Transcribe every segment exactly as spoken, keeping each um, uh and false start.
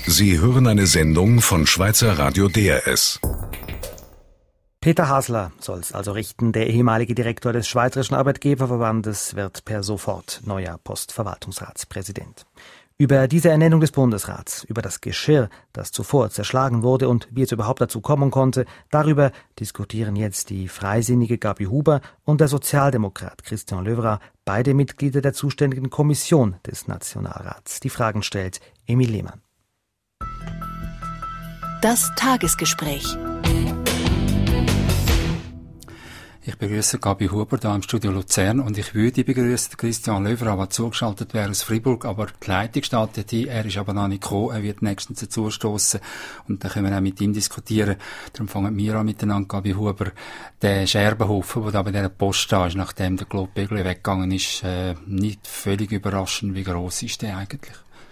Sie hören eine Sendung von Schweizer Radio D R S. Peter Hasler soll es also richten. Der ehemalige Direktor des Schweizerischen Arbeitgeberverbandes wird per sofort neuer Postverwaltungsratspräsident. Über diese Ernennung des Bundesrats, über das Geschirr, das zuvor zerschlagen wurde und wie es überhaupt dazu kommen konnte, darüber diskutieren jetzt die freisinnige Gabi Huber und der Sozialdemokrat Christian Löwra, beide Mitglieder der zuständigen Kommission des Nationalrats. Die Fragen stellt Emil Lehmann. Das Tagesgespräch. Ich begrüße Gabi Huber hier im Studio Luzern und ich würde begrüßen Christian Löwra, der zugeschaltet wäre aus Freiburg, aber die Leitung steht hier, er ist aber noch nicht gekommen, er wird nächstens dazustoßen und dann können wir auch mit ihm diskutieren. Darum fangen wir an miteinander, Gabi Huber. Der Scherbenhaufen, der da bei dieser Post da ist, nachdem der Claude Begli weggegangen ist, äh, nicht völlig überraschend. Wie gross ist der eigentlich?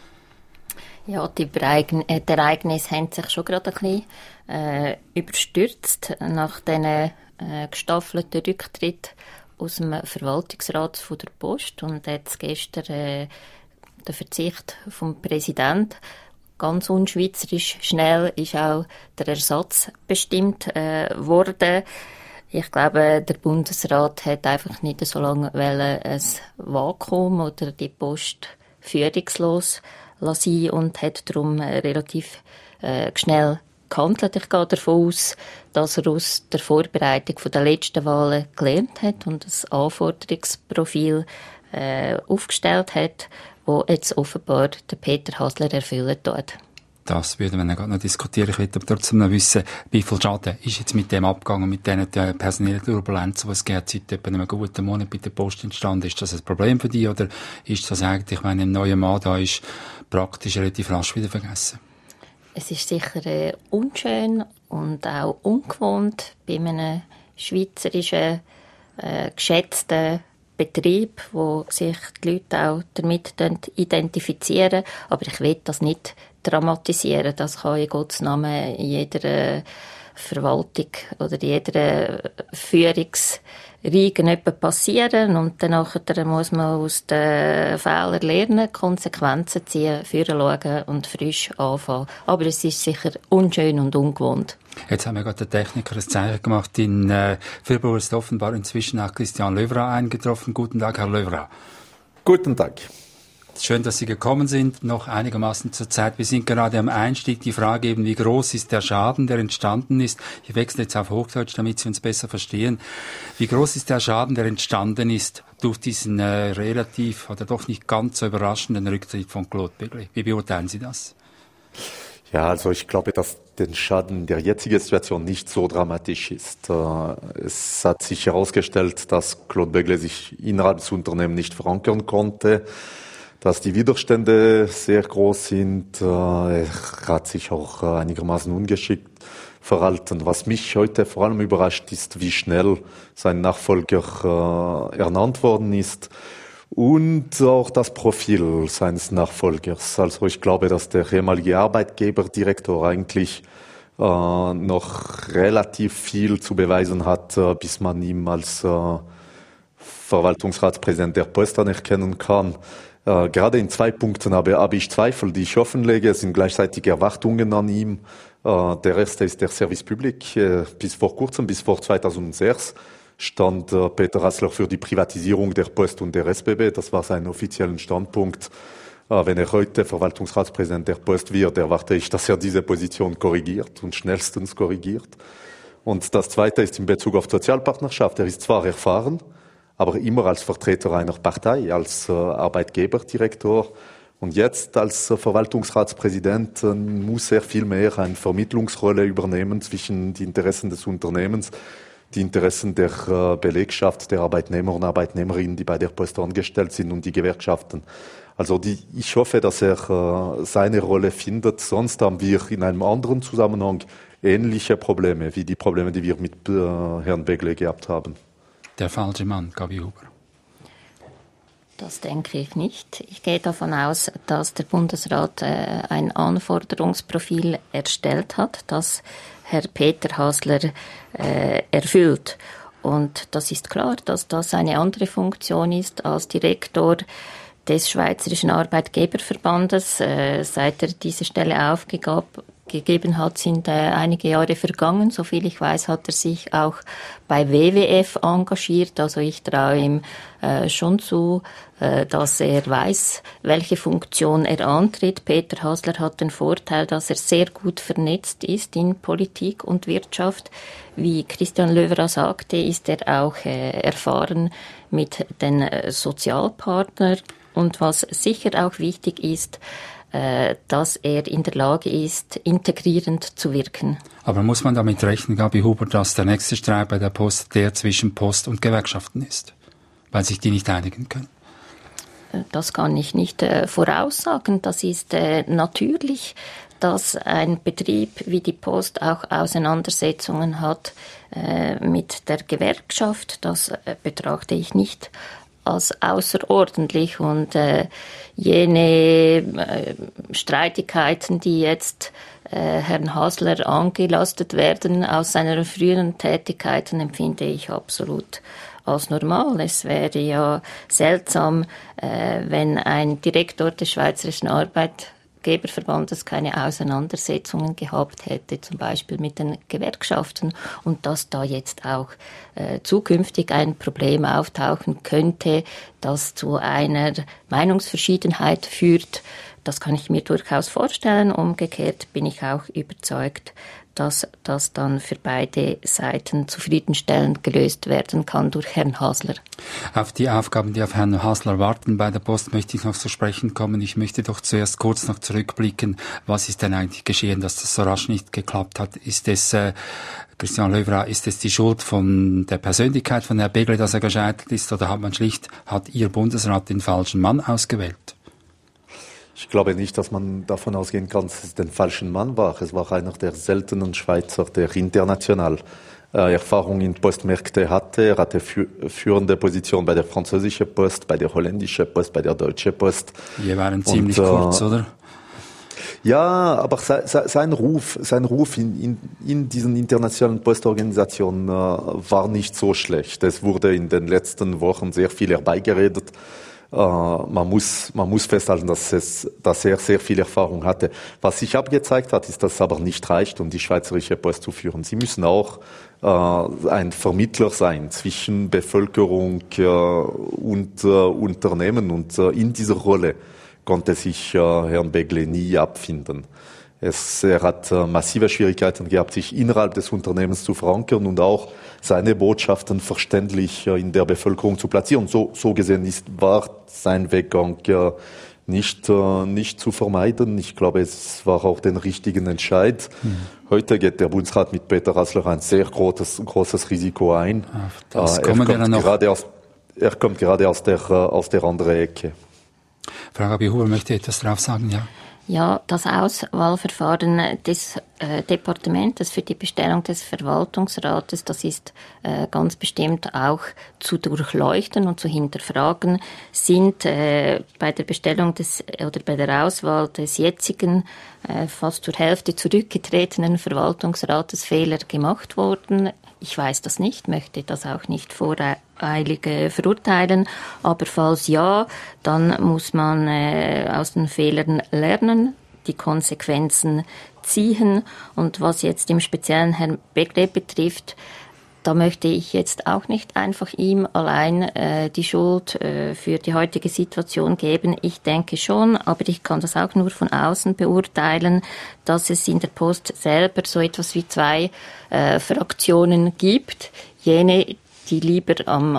Ja, die Ereignisse haben sich schon gerade ein bisschen äh, überstürzt nach diesen äh, gestaffelten Rücktritt aus dem Verwaltungsrat von der Post und jetzt gestern äh, der Verzicht vom Präsidenten. Ganz unschweizerisch schnell ist auch der Ersatz bestimmt äh, worden. Ich glaube, der Bundesrat hat einfach nicht so lange wollen, ein Vakuum oder die Post führungslos lassen und hat darum relativ äh, schnell gehandelt. Ich gehe davon aus, dass er aus der Vorbereitung der letzten Wahlen gelernt hat und ein Anforderungsprofil äh, aufgestellt hat, das jetzt offenbar der Peter Hasler erfüllen tut. Das würden wir gerade noch diskutieren. Ich möchte aber trotzdem noch wissen, wie viel Schaden ist jetzt mit dem abgegangen, mit diesen personellen Turbulenzen, die es gibt, seit etwa einem guten Monat bei der Post entstanden. Ist das ein Problem für dich oder ist das eigentlich, wenn ein neuer Mann da ist, praktisch relativ rasch wieder vergessen? Es ist sicher äh, unschön und auch ungewohnt bei einem schweizerischen, äh, geschätzten Betrieb, wo sich die Leute auch damit identifizieren. Aber ich will das nicht dramatisieren. Das kann in Gottes Namen in jeder Verwaltung oder in jeder Führungsriege passieren. Und danach muss man aus den Fehlern lernen, Konsequenzen ziehen, führen schauen und frisch anfangen. Aber es ist sicher unschön und ungewohnt. Jetzt haben wir gerade den Techniker ein Zeichen gemacht. In äh, Freiburg ist offenbar inzwischen auch Christian Löwra eingetroffen. Guten Tag, Herr Löwra. Guten Tag. Schön, dass Sie gekommen sind, noch einigermaßen zur Zeit. Wir sind gerade am Einstieg. Die Frage eben, wie groß ist der Schaden, der entstanden ist? Ich wechsle jetzt auf Hochdeutsch, damit Sie uns besser verstehen. Wie groß ist der Schaden, der entstanden ist durch diesen äh, relativ oder doch nicht ganz so überraschenden Rücktritt von Claude Begli? Wie beurteilen Sie das? Ja, also ich glaube, dass der Schaden in der jetzigen Situation nicht so dramatisch ist. Es hat sich herausgestellt, dass Claude Begli sich innerhalb des Unternehmens nicht verankern konnte, dass die Widerstände sehr groß sind. Er hat sich auch einigermaßen ungeschickt verhalten. Was mich heute vor allem überrascht, ist, wie schnell sein Nachfolger ernannt worden ist und auch das Profil seines Nachfolgers. Also ich glaube, dass der ehemalige Arbeitgeberdirektor eigentlich äh, noch relativ viel zu beweisen hat, äh, bis man ihn als äh, Verwaltungsratspräsident der Post anerkennen kann. Äh, gerade in zwei Punkten habe, habe ich Zweifel, die ich offenlege. Es sind gleichzeitig Erwartungen an ihm. Äh, der erste ist der Service Public. Äh, bis vor kurzem, bis vor zweitausendsechs, stand äh, Peter Hasler für die Privatisierung der Post und der S B B. Das war sein offizieller Standpunkt. Äh, wenn er heute Verwaltungsratspräsident der Post wird, erwarte ich, dass er diese Position korrigiert und schnellstens korrigiert. Und das Zweite ist in Bezug auf Sozialpartnerschaft. Er ist zwar erfahren, aber immer als Vertreter einer Partei, als äh, Arbeitgeberdirektor. Und jetzt als äh, Verwaltungsratspräsident äh, muss er viel mehr eine Vermittlungsrolle übernehmen zwischen den Interessen des Unternehmens, die Interessen der äh, Belegschaft, der Arbeitnehmer und Arbeitnehmerinnen, die bei der Post angestellt sind, und die Gewerkschaften. Also die, ich hoffe, dass er äh, seine Rolle findet. Sonst haben wir in einem anderen Zusammenhang ähnliche Probleme wie die Probleme, die wir mit äh, Herrn Begli gehabt haben. Der falsche Mann, Gabi Huber. Das denke ich nicht. Ich gehe davon aus, dass der Bundesrat äh, ein Anforderungsprofil erstellt hat, das Herr Peter Hasler äh, erfüllt. Und das ist klar, dass das eine andere Funktion ist als Direktor des Schweizerischen Arbeitgeberverbandes. Äh, seit er diese Stelle aufgegeben hat, sind äh, einige Jahre vergangen. Soviel ich weiß, hat er sich auch bei W W F engagiert. Also ich traue ihm äh, schon zu, äh, dass er weiß, welche Funktion er antritt. Peter Hasler hat den Vorteil, dass er sehr gut vernetzt ist in Politik und Wirtschaft. Wie Christian Löwra sagte, ist er auch äh, erfahren mit den äh, Sozialpartnern. Und was sicher auch wichtig ist, äh, dass er in der Lage ist, integrierend zu wirken. Aber muss man damit rechnen, Gabi Huber, dass der nächste Streit bei der Post der zwischen Post und Gewerkschaften ist, weil sich die nicht einigen können? Das kann ich nicht äh, voraussagen. Das ist äh, natürlich, dass ein Betrieb wie die Post auch Auseinandersetzungen hat äh, mit der Gewerkschaft. Das äh, betrachte ich nicht als außerordentlich, und äh, jene äh, Streitigkeiten, die jetzt äh, Herrn Hasler angelastet werden aus seiner früheren Tätigkeiten, empfinde ich absolut als normal. Es wäre ja seltsam, äh, wenn ein Direktor des Schweizerischen Arbeitgeberverbandes keine Auseinandersetzungen gehabt hätte, zum Beispiel mit den Gewerkschaften, und dass da jetzt auch äh, zukünftig ein Problem auftauchen könnte, das zu einer Meinungsverschiedenheit führt. Das kann ich mir durchaus vorstellen. Umgekehrt bin ich auch überzeugt, dass das dann für beide Seiten zufriedenstellend gelöst werden kann durch Herrn Hasler. Auf die Aufgaben, die auf Herrn Hasler warten bei der Post, möchte ich noch zu sprechen kommen. Ich möchte doch zuerst kurz noch zurückblicken. Was ist denn eigentlich geschehen, dass das so rasch nicht geklappt hat? Ist es, äh, Christian Löwra, ist es die Schuld von der Persönlichkeit von Herrn Begle, dass er gescheitert ist, oder hat man schlicht, hat Ihr Bundesrat den falschen Mann ausgewählt? Ich glaube nicht, dass man davon ausgehen kann, dass es den falschen Mann war. Es war einer der seltenen Schweizer, der international äh, Erfahrung in Postmärkte hatte. Er hatte fü- führende Position bei der französischen Post, bei der holländischen Post, bei der deutschen Post. Die waren ziemlich Und, äh, kurz, oder? Ja, aber se, se, sein Ruf, sein Ruf in, in, in diesen internationalen Postorganisationen äh, war nicht so schlecht. Es wurde in den letzten Wochen sehr viel herbeigeredet. Uh, man muss, man muss festhalten, dass es, dass er sehr viel Erfahrung hatte. Was sich abgezeigt hat, ist, dass es aber nicht reicht, um die Schweizerische Post zu führen. Sie müssen auch uh, ein Vermittler sein zwischen Bevölkerung uh, und uh, Unternehmen. Und uh, in dieser Rolle konnte sich uh, Herrn Begle nie abfinden. Es, er hat uh, massive Schwierigkeiten gehabt, sich innerhalb des Unternehmens zu verankern und auch seine Botschaften verständlich uh, in der Bevölkerung zu platzieren. So, so gesehen ist, war sein Weggang uh, nicht, uh, nicht zu vermeiden. Ich glaube, es war auch den richtigen Entscheid. Mhm. Heute geht der Bundesrat mit Peter Hasler ein sehr großes, großes Risiko ein. Das uh, er, kommen kommt wir noch. Gerade aus, er kommt gerade aus der, uh, aus der anderen Ecke. Frau Gabi Huber möchte etwas drauf sagen, ja? Ja, das Auswahlverfahren des äh, Departements für die Bestellung des Verwaltungsrates, das ist äh, ganz bestimmt auch zu durchleuchten und zu hinterfragen. Sind äh, bei der Bestellung des oder bei der Auswahl des jetzigen äh, fast zur Hälfte zurückgetretenen Verwaltungsrates Fehler gemacht worden? Ich weiß das nicht, möchte das auch nicht voreilig äh, verurteilen, aber falls ja, dann muss man äh, aus den Fehlern lernen, die Konsequenzen ziehen. Und was jetzt im speziellen Herrn Begle betrifft, da möchte ich jetzt auch nicht einfach ihm allein äh, die Schuld äh, für die heutige Situation geben. Ich denke schon, aber ich kann das auch nur von außen beurteilen, dass es in der Post selber so etwas wie zwei äh, Fraktionen gibt. Jene, die lieber am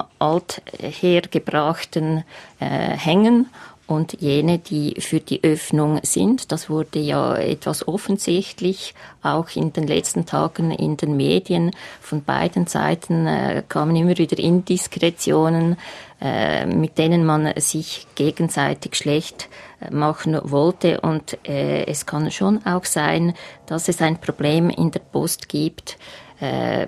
althergebrachten äh, hängen, und jene, die für die Öffnung sind. Das wurde ja etwas offensichtlich, auch in den letzten Tagen in den Medien. Von beiden Seiten äh, kamen immer wieder Indiskretionen, äh, mit denen man sich gegenseitig schlecht äh, machen wollte. Und äh, es kann schon auch sein, dass es ein Problem in der Post gibt, äh,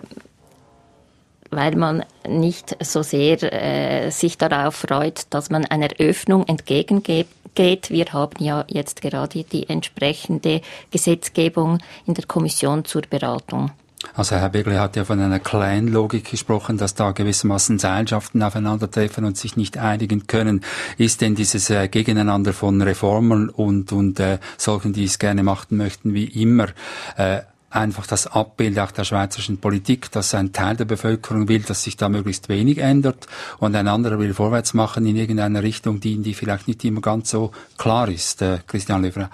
weil man nicht so sehr äh, sich darauf freut, dass man einer Öffnung entgegengeht. Wir haben ja jetzt gerade die entsprechende Gesetzgebung in der Kommission zur Beratung. Also Herr Begle hat ja von einer Clan-Logik gesprochen, dass da gewissermaßen Seilschaften aufeinandertreffen und sich nicht einigen können. Ist denn dieses äh, Gegeneinander von Reformern und, und äh, solchen, die es gerne machen möchten, wie immer, äh, einfach das Abbild auch der schweizerischen Politik, dass ein Teil der Bevölkerung will, dass sich da möglichst wenig ändert und ein anderer will vorwärts machen in irgendeiner Richtung, die, die vielleicht nicht immer ganz so klar ist? Äh, Christian Löwra.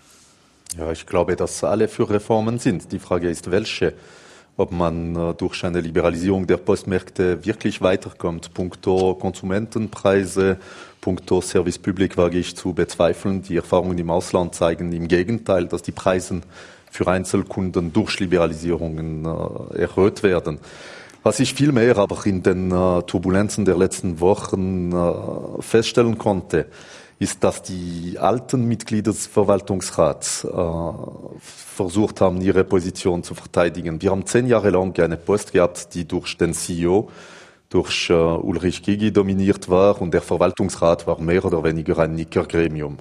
Ja, ich glaube, dass alle für Reformen sind. Die Frage ist, welche. Ob man äh, durch eine Liberalisierung der Postmärkte wirklich weiterkommt. Punkto Konsumentenpreise, punkto Service Public wage ich zu bezweifeln. Die Erfahrungen im Ausland zeigen im Gegenteil, dass die Preise für Einzelkunden durch Liberalisierungen äh, erhöht werden. Was ich vielmehr aber in den äh, Turbulenzen der letzten Wochen äh, feststellen konnte, ist, dass die alten Mitglieder des Verwaltungsrats äh, versucht haben, ihre Position zu verteidigen. Wir haben zehn Jahre lang eine Post gehabt, die durch den C E O, durch äh, Ulrich Gygi dominiert war, und der Verwaltungsrat war mehr oder weniger ein Nickergremium.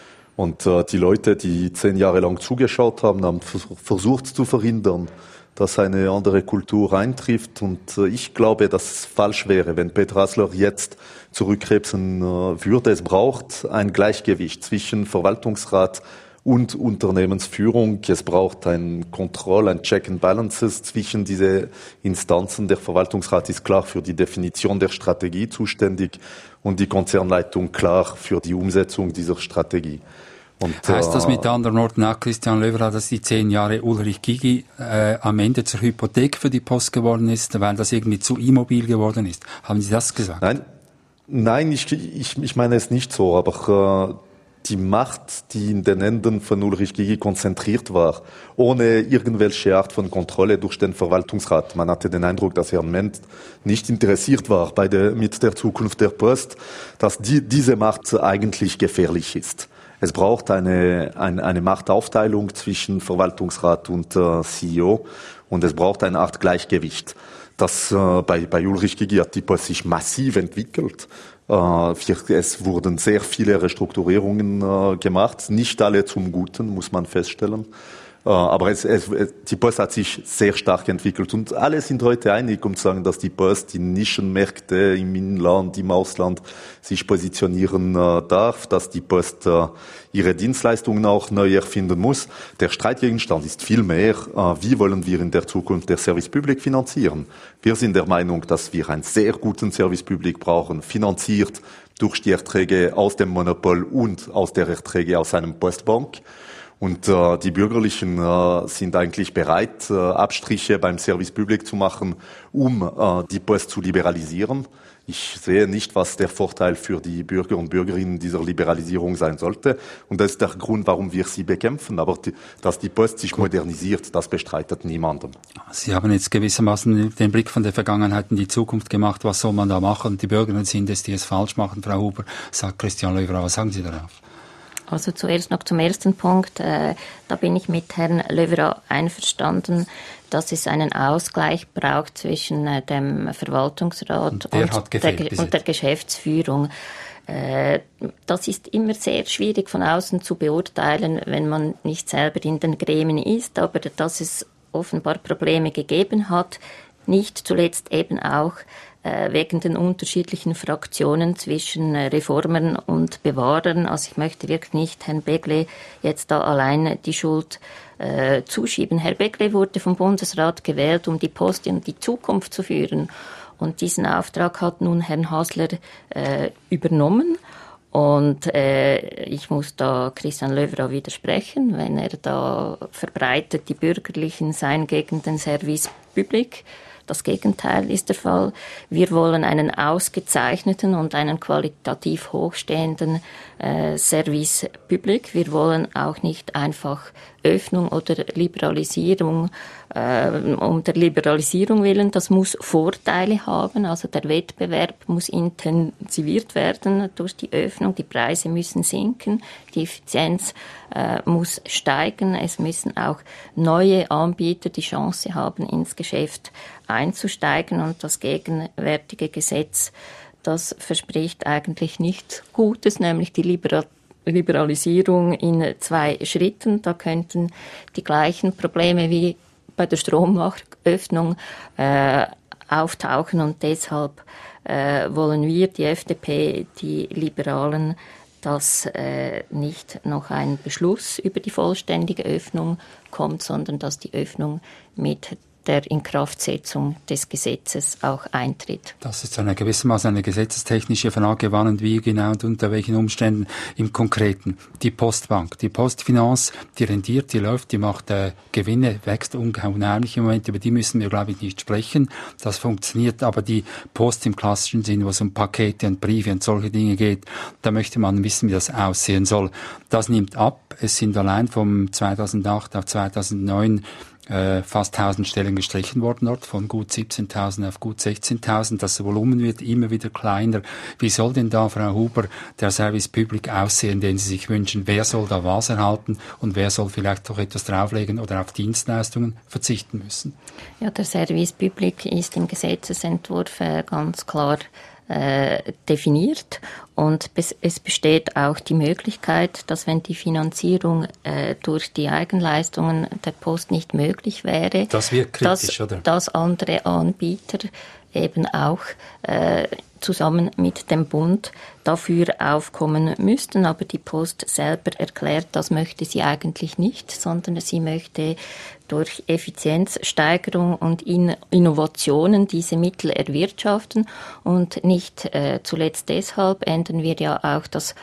Und äh, die Leute, die zehn Jahre lang zugeschaut haben, haben versucht zu verhindern, dass eine andere Kultur eintrifft. Und äh, ich glaube, dass es falsch wäre, wenn Peter Hasler jetzt zurückkrebsen äh, würde. Es braucht ein Gleichgewicht zwischen Verwaltungsrat und Unternehmensführung. Es braucht ein Kontroll, ein Check and Balances zwischen diese Instanzen. Der Verwaltungsrat ist klar für die Definition der Strategie zuständig und die Konzernleitung klar für die Umsetzung dieser Strategie. Und, heißt das mit anderen Worten auch, Christian Löwra, dass die zehn Jahre Ulrich Gygi äh, am Ende zur Hypothek für die Post geworden ist, weil das irgendwie zu immobil geworden ist? Haben Sie das gesagt? Nein, nein, ich, ich, ich meine es nicht so, aber äh, die Macht, die in den Händen von Ulrich Gygi konzentriert war, ohne irgendwelche Art von Kontrolle durch den Verwaltungsrat. Man hatte den Eindruck, dass Herr Ment nicht interessiert war bei der, mit der Zukunft der Post, dass die, diese Macht eigentlich gefährlich ist. Es braucht eine, eine, eine Machtaufteilung zwischen Verwaltungsrat und äh, C E O, und es braucht eine Art Gleichgewicht. Das, äh, bei, bei Ulrich Gygi hat die Post sich massiv entwickelt. Äh, es wurden sehr viele Restrukturierungen äh, gemacht, nicht alle zum Guten, muss man feststellen. Uh, aber es, es, die Post hat sich sehr stark entwickelt, und alle sind heute einig, um zu sagen, dass die Post die Nischenmärkte im Inland, im Ausland sich positionieren uh, darf, dass die Post uh, ihre Dienstleistungen auch neu erfinden muss. Der Streitgegenstand ist vielmehr, uh, wie wollen wir in der Zukunft der Service Public finanzieren? Wir sind der Meinung, dass wir einen sehr guten Service Public brauchen, finanziert durch die Erträge aus dem Monopol und aus der Erträge aus einem Postbank. Und äh, die Bürgerlichen äh, sind eigentlich bereit, äh, Abstriche beim Service Public zu machen, um äh, die Post zu liberalisieren. Ich sehe nicht, was der Vorteil für die Bürger und Bürgerinnen dieser Liberalisierung sein sollte. Und das ist der Grund, warum wir sie bekämpfen. Aber die, dass die Post sich modernisiert, das bestreitet niemandem. Sie haben jetzt gewissermaßen den Blick von der Vergangenheit in die Zukunft gemacht. Was soll man da machen? Die Bürgerinnen sind es, die es falsch machen, Frau Huber, sagt Christian Löwra. Was sagen Sie darauf? Also zuerst noch zum ersten Punkt. Äh, da bin ich mit Herrn Löwra einverstanden, dass es einen Ausgleich braucht zwischen äh, dem Verwaltungsrat und, und, gefehlt, der, und der Geschäftsführung. Äh, das ist immer sehr schwierig von außen zu beurteilen, wenn man nicht selber in den Gremien ist, aber dass es offenbar Probleme gegeben hat, nicht zuletzt eben auch wegen den unterschiedlichen Fraktionen zwischen Reformern und Bewahrern. Also ich möchte wirklich nicht Herrn Begle jetzt da allein die Schuld äh, zuschieben. Herr Begle wurde vom Bundesrat gewählt, um die Post in die Zukunft zu führen. Und diesen Auftrag hat nun Herrn Hasler äh, übernommen. Und äh, ich muss da Christian Löwra widersprechen, wenn er da verbreitet, die Bürgerlichen seien gegen den Service Public. Das Gegenteil ist der Fall. Wir wollen einen ausgezeichneten und einen qualitativ hochstehenden äh, Service Public. Wir wollen auch nicht einfach Öffnung oder Liberalisierung äh, um der Liberalisierung willen. Das muss Vorteile haben. Also der Wettbewerb muss intensiviert werden durch die Öffnung. Die Preise müssen sinken. Die Effizienz äh, muss steigen. Es müssen auch neue Anbieter die Chance haben, ins Geschäft einzusteigen. Und das gegenwärtige Gesetz, das verspricht eigentlich nichts Gutes, nämlich die Liberalisierung. Liberalisierung in zwei Schritten. Da könnten die gleichen Probleme wie bei der Strommarktöffnung äh, auftauchen. Und deshalb äh, wollen wir, die F D P, die Liberalen, dass äh, nicht noch ein Beschluss über die vollständige Öffnung kommt, sondern dass die Öffnung mit der Inkraftsetzung des Gesetzes auch eintritt. Das ist eine gewissermaßen eine gesetzestechnische Frage, wann und wie genau und unter welchen Umständen im Konkreten. Die Postbank, die Postfinance, die rendiert, die läuft, die macht äh, Gewinne, wächst unheimlich im Moment, über die müssen wir, glaube ich, nicht sprechen. Das funktioniert, aber die Post im klassischen Sinn, wo es um Pakete und Briefe und solche Dinge geht, da möchte man wissen, wie das aussehen soll. Das nimmt ab. Es sind allein vom zweitausendacht auf zweitausendneun Äh, fast tausend Stellen gestrichen worden dort, von gut siebzehntausend auf gut sechzehntausend. Das Volumen wird immer wieder kleiner. Wie soll denn da, Frau Huber, der Service Public aussehen, den Sie sich wünschen? Wer soll da was erhalten und wer soll vielleicht doch etwas drauflegen oder auf Dienstleistungen verzichten müssen? Ja, der Service Public ist im Gesetzesentwurf äh, ganz klar äh, definiert und es besteht auch die Möglichkeit, dass wenn die Finanzierung äh, durch die Eigenleistungen der Post nicht möglich wäre, das wird kritisch, dass, oder? dass andere Anbieter eben auch äh, zusammen mit dem Bund dafür aufkommen müssten. Aber die Post selber erklärt, das möchte sie eigentlich nicht, sondern sie möchte durch Effizienzsteigerung und in Innovationen diese Mittel erwirtschaften. Und nicht äh, zuletzt deshalb ändern wir ja auch das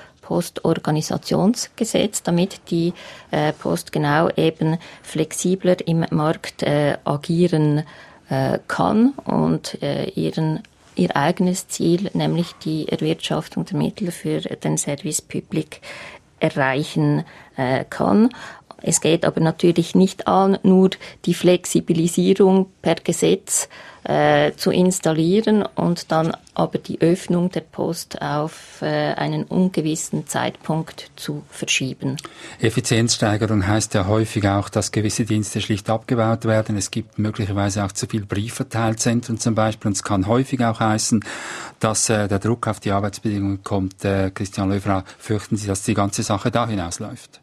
Postorganisationsgesetz, damit die äh, Post genau eben flexibler im Markt äh, agieren äh, kann und äh, ihren ihr eigenes Ziel, nämlich die Erwirtschaftung der Mittel für den Service Public, erreichen äh, kann. Es geht aber natürlich nicht an, nur die Flexibilisierung per Gesetz äh, zu installieren und dann aber die Öffnung der Post auf äh, einen ungewissen Zeitpunkt zu verschieben. Effizienzsteigerung heißt ja häufig auch, dass gewisse Dienste schlicht abgebaut werden. Es gibt möglicherweise auch zu viel Briefverteilzentren zum Beispiel. Und es kann häufig auch heißen, dass äh, der Druck auf die Arbeitsbedingungen kommt. Äh, Christian Löwra, fürchten Sie, dass die ganze Sache da hinausläuft?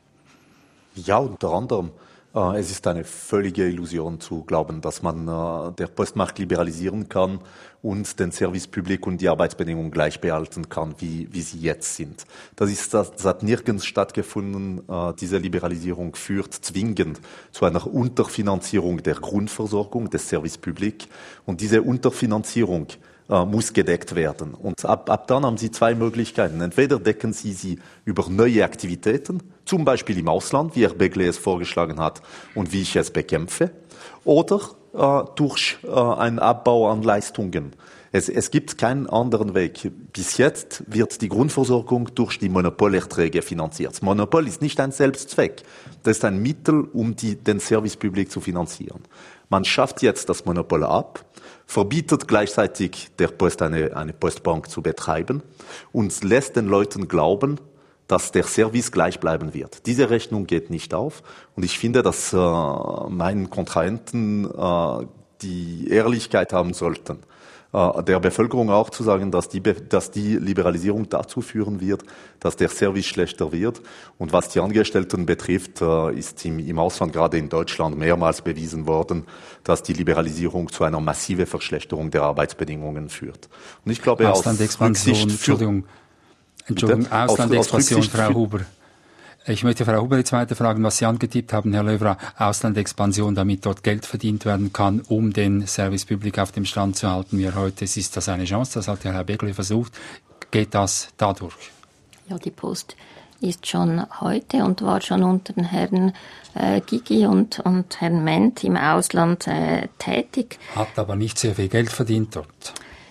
Ja, unter anderem. Äh, es ist eine völlige Illusion zu glauben, dass man äh, der Postmarkt liberalisieren kann und den Service Public und die Arbeitsbedingungen gleich behalten kann, wie, wie sie jetzt sind. Das ist, das, das hat nirgends stattgefunden. Äh, diese Liberalisierung führt zwingend zu einer Unterfinanzierung der Grundversorgung des Service Public. Und diese Unterfinanzierung äh, muss gedeckt werden. Und ab, ab dann haben Sie zwei Möglichkeiten. Entweder decken Sie sie über neue Aktivitäten, zum Beispiel im Ausland, wie Herr Begle es vorgeschlagen hat und wie ich es bekämpfe, oder äh, durch äh, einen Abbau an Leistungen. Es, es gibt keinen anderen Weg. Bis jetzt wird die Grundversorgung durch die Monopolerträge finanziert. Das Monopol ist nicht ein Selbstzweck. Das ist ein Mittel, um die, den Service Public zu finanzieren. Man schafft jetzt das Monopol ab, verbietet gleichzeitig der Post eine, eine Postbank zu betreiben und lässt den Leuten glauben, dass der Service gleich bleiben wird. Diese Rechnung geht nicht auf und ich finde, dass äh, meinen Kontrahenten äh, die Ehrlichkeit haben sollten, äh, der Bevölkerung auch zu sagen, dass die, dass die Liberalisierung dazu führen wird, dass der Service schlechter wird. Und was die Angestellten betrifft, äh, ist im, im Ausland, gerade in Deutschland, mehrmals bewiesen worden, dass die Liberalisierung zu einer massiven Verschlechterung der Arbeitsbedingungen führt. Und ich glaube, aus Rücksicht Entschuldigung. Entschuldigung, Auslandexpansion, Frau Huber. Ich möchte Frau Huber jetzt weiter fragen, was Sie angetippt haben, Herr Löwra. Auslandexpansion, damit dort Geld verdient werden kann, um den Service Public auf dem Stand zu halten, wie er heute ist. Ist das eine Chance? Das hat ja Herr Begle versucht. Geht das dadurch? Ja, die Post ist schon heute und war schon unter den Herren äh, Gygi und, und Herrn Ment im Ausland äh, tätig. Hat aber nicht sehr viel Geld verdient dort.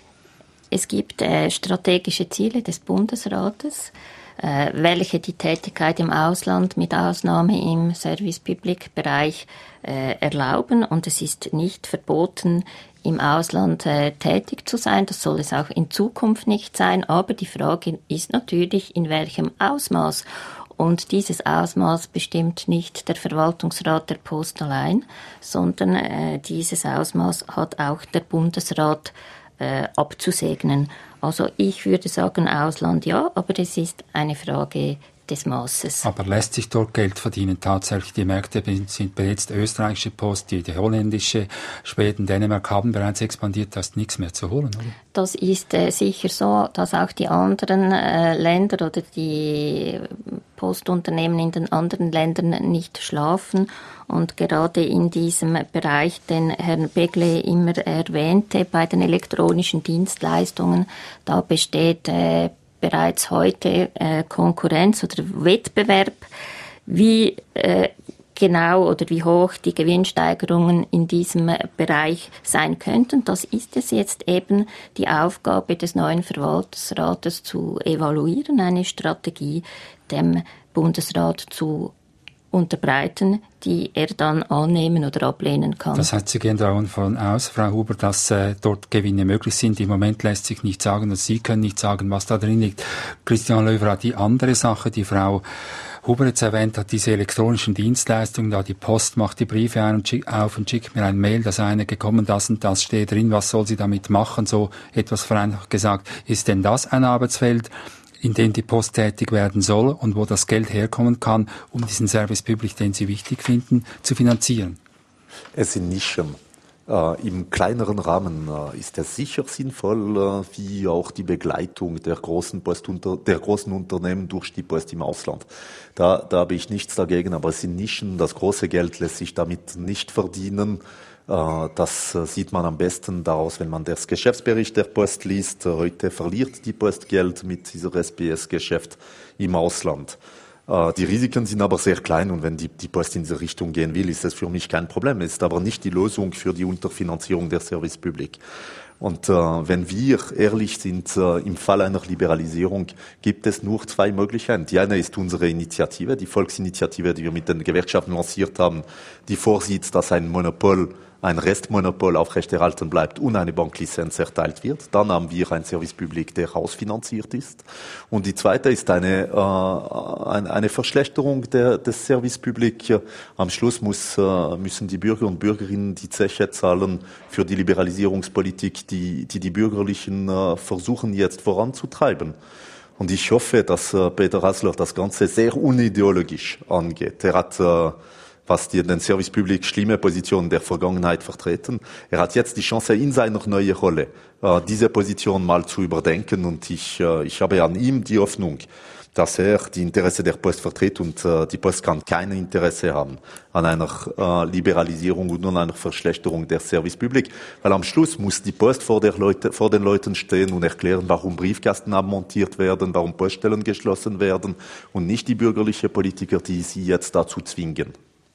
Es gibt äh, strategische Ziele des Bundesrates, äh, welche die Tätigkeit im Ausland mit Ausnahme im Service-Public-Bereich äh, erlauben. Und es ist nicht verboten, im Ausland äh, tätig zu sein. Das soll es auch in Zukunft nicht sein. Aber die Frage ist natürlich, in welchem Ausmaß. Und dieses Ausmaß bestimmt nicht der Verwaltungsrat der Post allein, sondern äh, dieses Ausmaß hat auch der Bundesrat Äh, abzusegnen. Also ich würde sagen Ausland ja, aber es ist eine Frage des Maßes. Aber lässt sich dort Geld verdienen? Tatsächlich, die Märkte sind besetzt. Österreichische Post, die, die holländische, Schweden, Dänemark haben bereits expandiert. Da ist nichts mehr zu holen, oder? Das ist äh, sicher so, dass auch die anderen äh, Länder oder die Postunternehmen in den anderen Ländern nicht schlafen. Und gerade in diesem Bereich, den Herrn Begle immer erwähnte, bei den elektronischen Dienstleistungen, da besteht äh, bereits heute äh, Konkurrenz oder Wettbewerb, wie äh, genau oder wie hoch die Gewinnsteigerungen in diesem Bereich sein könnten. Das ist es jetzt eben die Aufgabe des neuen Verwaltungsrates zu evaluieren, eine Strategie dem Bundesrat zu unterbreiten, die er dann annehmen oder ablehnen kann. Das heißt, Sie gehen davon aus, Frau Huber, dass äh, dort Gewinne möglich sind. Im Moment lässt sich nicht sagen, und Sie können nicht sagen, was da drin liegt. Christian Löwer hat die andere Sache, die Frau Huber jetzt erwähnt hat, diese elektronischen Dienstleistungen, da die Post macht die Briefe ein und schick, auf und schickt mir ein Mail, dass eine gekommen, das und das steht drin, was soll sie damit machen, so etwas vereinfacht gesagt. Ist denn das ein Arbeitsfeld, in dem die Post tätig werden soll und wo das Geld herkommen kann, um diesen Service Public, den Sie wichtig finden, zu finanzieren? Es sind Nischen. Äh, Im kleineren Rahmen äh, ist es sicher sinnvoll, äh, wie auch die Begleitung der großen Postunter- der großen Unternehmen durch die Post im Ausland. Da, da habe ich nichts dagegen, aber es sind Nischen. Das große Geld lässt sich damit nicht verdienen. Äh, das äh, sieht man am besten daraus, wenn man das Geschäftsbericht der Post liest. Äh, heute verliert die Post Geld mit dieser S B S-Geschäft im Ausland. Die Risiken sind aber sehr klein und wenn die, die Post in diese Richtung gehen will, ist das für mich kein Problem. Es ist aber nicht die Lösung für die Unterfinanzierung der Service Public. Und äh, wenn wir ehrlich sind, äh, im Fall einer Liberalisierung gibt es nur zwei Möglichkeiten. Die eine ist unsere Initiative, die Volksinitiative, die wir mit den Gewerkschaften lanciert haben, die vorsieht, dass ein Monopol, ein Restmonopol aufrechterhalten bleibt und eine Banklizenz erteilt wird. Dann haben wir ein Service Public, der hausfinanziert ist. Und die zweite ist eine, äh, eine Verschlechterung der, des Service Public. Am Schluss muss, äh, müssen die Bürger und Bürgerinnen die Zeche zahlen für die Liberalisierungspolitik, die die, die Bürgerlichen äh, versuchen jetzt voranzutreiben. Und ich hoffe, dass äh, Peter Hasler das Ganze sehr unideologisch angeht. Er hat äh, was die den Service Public schlimme Positionen der Vergangenheit vertreten. Er hat jetzt die Chance, in seiner neuen Rolle äh, diese Position mal zu überdenken und ich, äh, ich habe an ihm die Hoffnung, dass er die Interesse der Post vertritt und äh, die Post kann kein Interesse haben an einer äh, Liberalisierung und an einer Verschlechterung der Service Public, weil am Schluss muss die Post vor, der Leute, vor den Leuten stehen und erklären, warum Briefkästen abmontiert werden, warum Poststellen geschlossen werden und nicht die bürgerlichen Politiker, die sie jetzt dazu zwingen.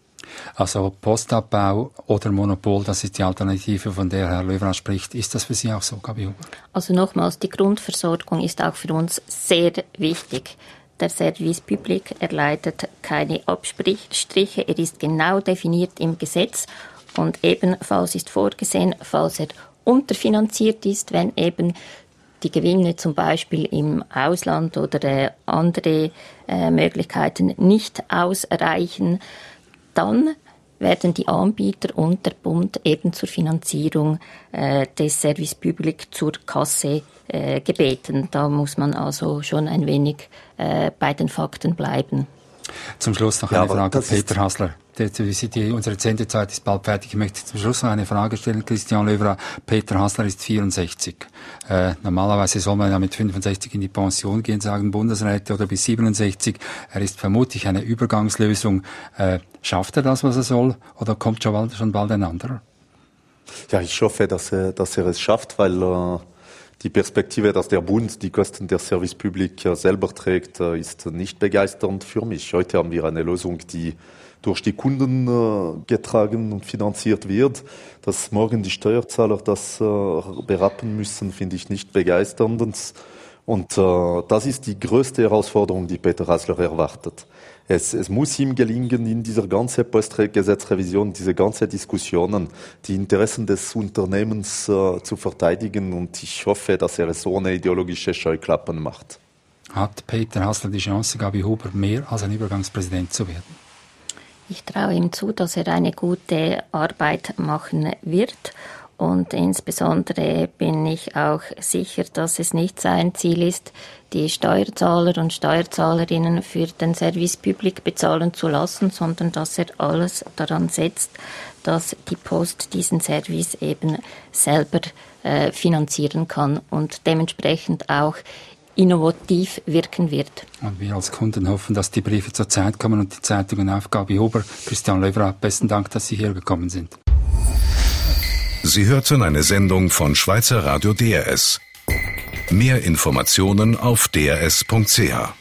Also Postabbau oder Monopol, das ist die Alternative, von der Herr Löwer spricht. Ist das für Sie auch so, Gabi Huber? Also nochmals, die Grundversorgung ist auch für uns sehr wichtig. Der Service Public erleidet keine Abstriche, er ist genau definiert im Gesetz und ebenfalls ist vorgesehen, falls er unterfinanziert ist, wenn eben die Gewinne zum Beispiel im Ausland oder äh, andere äh, Möglichkeiten nicht ausreichen, dann werden die Anbieter und der Bund eben zur Finanzierung äh, des Service Public zur Kasse äh, gebeten. Da muss man also schon ein wenig äh, bei den Fakten bleiben. Zum Schluss noch ja, eine Frage, Peter Hasler. Die, die, unsere Sendezeit ist bald fertig. Ich möchte zum Schluss noch eine Frage stellen, Christian Löwer. Peter Hasler ist vierundsechzig. Äh, normalerweise soll man ja mit fünfundsechzig in die Pension gehen, sagen Bundesräte, oder bis siebenundsechzig. Er ist vermutlich eine Übergangslösung. Äh, schafft er das, was er soll, oder kommt schon bald, schon bald ein anderer? Ja, ich hoffe, dass er, dass er es schafft, weil äh, die Perspektive, dass der Bund die Kosten der Service Public äh, selber trägt, äh, ist nicht begeisternd für mich. Heute haben wir eine Lösung, die durch die Kunden äh, getragen und finanziert wird. Dass morgen die Steuerzahler das äh, berappen müssen, finde ich nicht begeisternd. Und äh, das ist die größte Herausforderung, die Peter Hasler erwartet. Es, es muss ihm gelingen, in dieser ganzen Postgesetzrevision, diese ganzen Diskussionen, die Interessen des Unternehmens äh, zu verteidigen. Und ich hoffe, dass er es ohne ideologische Scheuklappen macht. Hat Peter Hasler die Chance, Gabi Huber, mehr als ein Übergangspräsident zu werden? Ich traue ihm zu, dass er eine gute Arbeit machen wird. Und insbesondere bin ich auch sicher, dass es nicht sein Ziel ist, die Steuerzahler und Steuerzahlerinnen für den Service Public bezahlen zu lassen, sondern dass er alles daran setzt, dass die Post diesen Service eben selber äh, finanzieren kann und dementsprechend auch innovativ wirken wird. Und wir als Kunden hoffen, dass die Briefe zur Zeit kommen und die Zeitungen auf. Gabi Huber, Christian Löwra, besten Dank, dass Sie hier gekommen sind. Sie hörten eine Sendung von Schweizer Radio D R S. Mehr Informationen auf d r s punkt c h.